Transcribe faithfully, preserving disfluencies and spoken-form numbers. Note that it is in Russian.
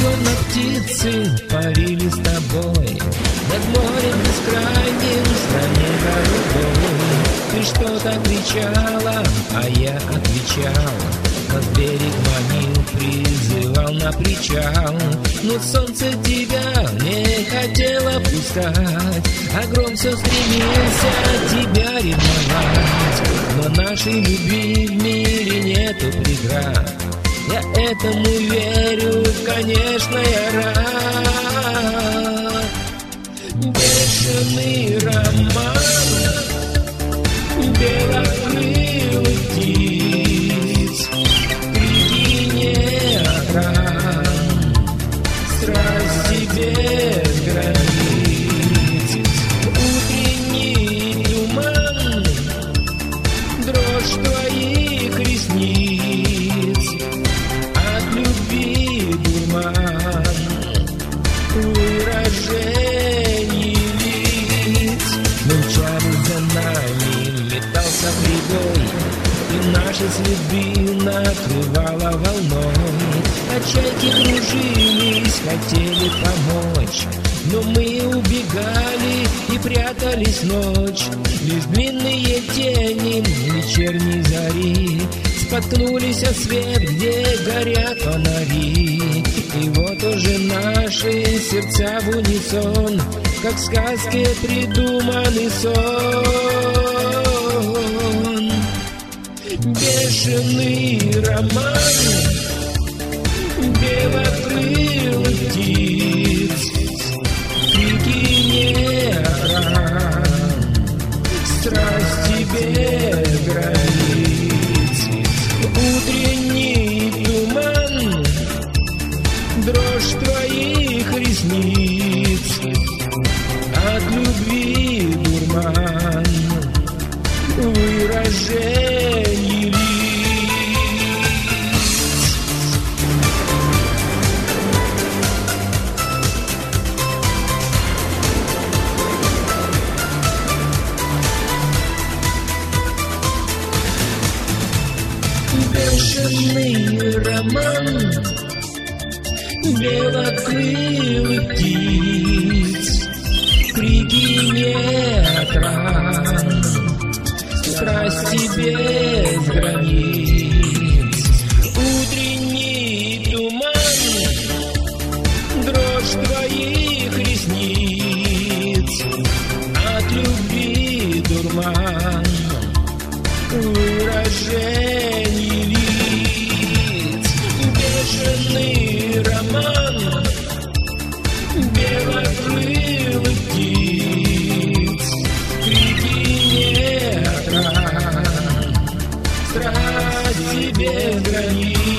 словно птицы парили с тобой над морем бескрайним, в стране голубой. Ты что-то кричала, а я отвечал, над берег манил, призывал на причал. Но солнце тебя не хотело пускать, а гром все стремился тебя ревновать. Но нашей любви в мире нету преград, я этому верю, конечно, я рад. Бешеный роман белокрылых птиц, крики неотран, страсти без границ. Утренний туман, дрожь твоих ресниц, от любви дурман, выражений лиц. Мы мчались за нами, метался прибой, и наши следы накрывало волной. А чайки кружились, хотели помочь, но мы убегали и прятались в ночь. Лишь длинные тени вечерней зари споткнулись о свет, где горят фонари. И вот уже наши сердца в унисон, как в сказке придуманный сон. Бешеный роман белокрылых птиц, крики неоран, страсти без границ. Утренний туман, дрожь твоих ресниц, от любви дурман, выражений лиц. Бешеный роман белокрылых птиц, крики неотран, страсти без границ. Утренний туман, дрожь твоих ресниц, от любви дурман, выражений лиц. Бешеный роман белокрылых птиц, крики неотран, страсти без границ.